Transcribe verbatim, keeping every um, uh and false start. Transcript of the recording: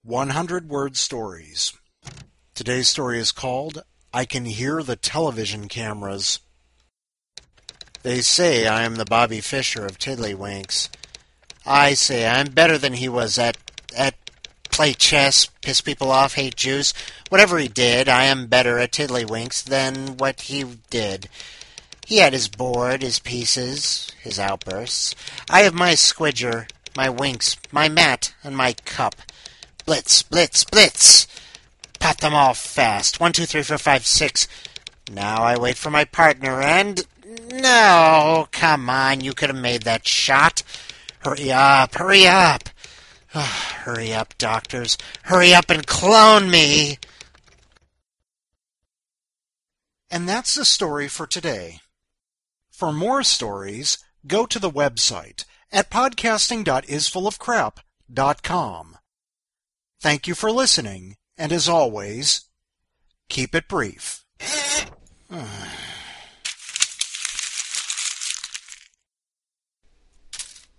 one hundred word stories. Today's story is called, I Can Hear the Television Cameras. They say I am the Bobby Fischer of Tiddlywinks. I say I'm better than he was at, at play chess, piss people off, hate Jews. Whatever he did, I am better at Tiddlywinks than what he did. He had his board, his pieces, his outbursts. I have my squidger, my winks, my mat, and my cup. Blitz, blitz, blitz! Pot them all fast. One, two, three, four, five, six. Now I wait for my partner, and... No, come on, you could have made that shot. Hurry up, hurry up. Oh, hurry up, doctors. Hurry up and clone me. And that's the story for today. For more stories, go to the website at podcasting dot isfullofcrap dot com. Thank you for listening, and as always, keep it brief.